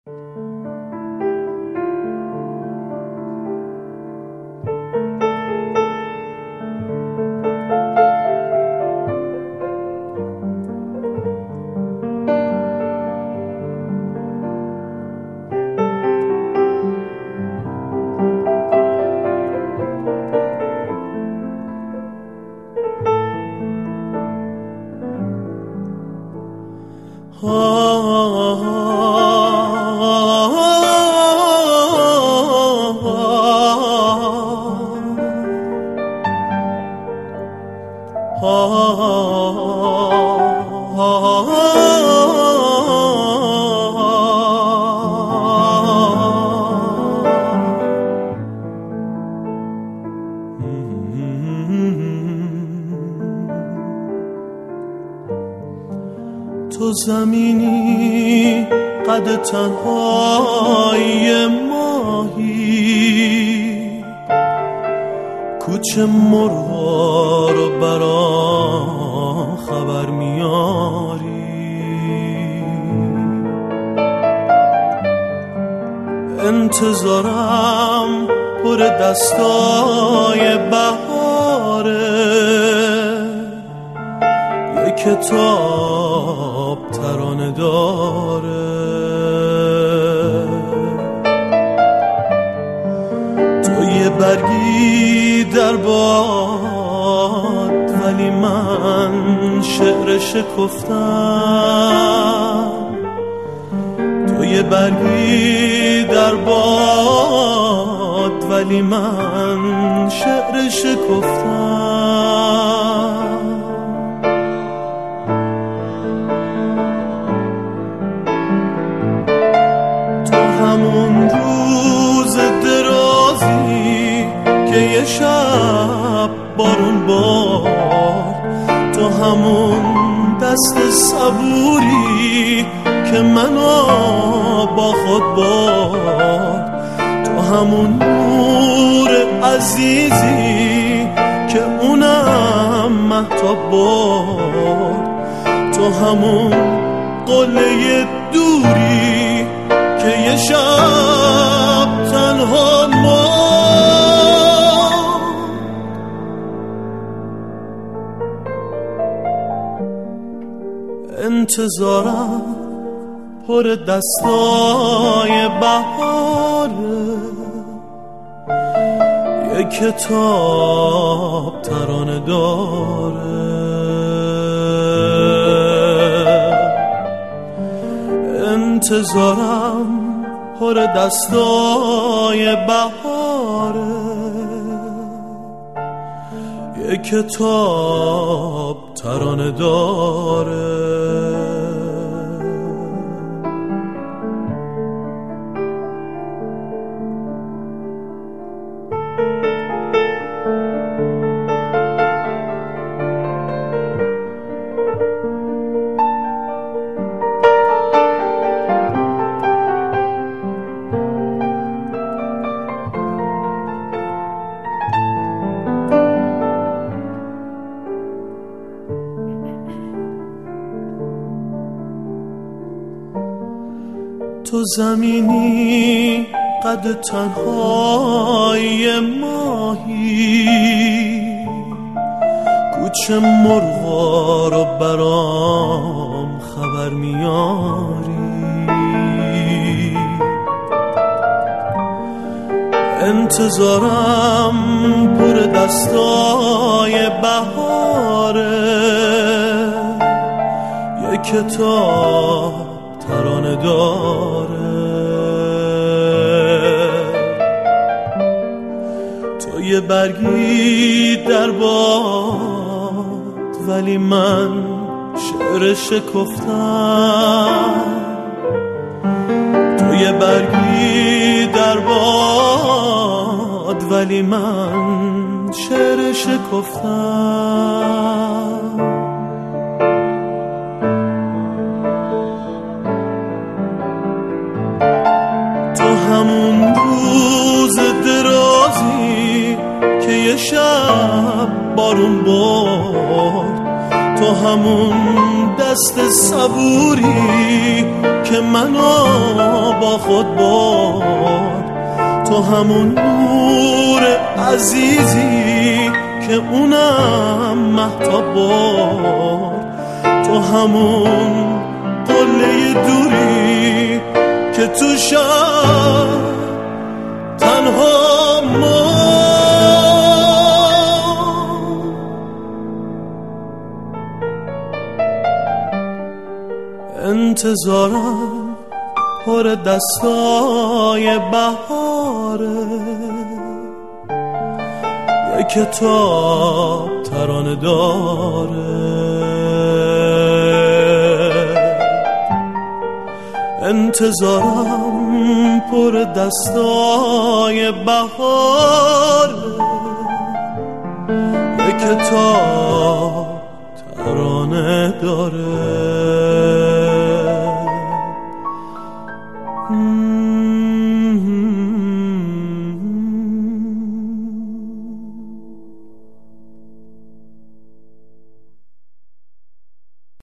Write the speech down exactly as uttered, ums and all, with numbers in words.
تو زمینی قد تنهایی ماهی، کوچه مرغا رو برام خبر میاری، انتظارم پر دستای بهاره، یه کتاب ترانه داره، تو یه برگی در باد ولی من شعر شکفتم، تو یه برگی در باد ولی من شعر شکفتم. همون روز درازی که یه شب بارون بارد، تو همون دست صبوری که منو با خود برد، تو همون نور عزیزی که اونم مهتاب برد، تو همون قله دوری که یه شب تنها ماند. انتظارم پر دستای بهاره، یه کتاب ترانه داره، انتظارم پر دستای بهاره، یه کتاب ترانه داره. تو زمینی قد تنهایی ماهی، کوچه مرغا رو برام خبر میاری، انتظارم پر دستای بهاره، یه کتاب ترانه داره، تو یه برگی در باد ولی من شعر شکفتم، تو یه برگی در باد ولی من شعر شکفتم. همون روز درازی که یه شب بارون برد، تو همون دست صبوری که منو با خود برد. تو همون نور عزیزی که اونم مهتاب برد. تو همون قله دوری که تو شب تنها ما. انتظارم پر دستای بهاره، یه کتاب ترانه داره. انتظارم پر دستای بهاره، یه کتاب ترانه داره.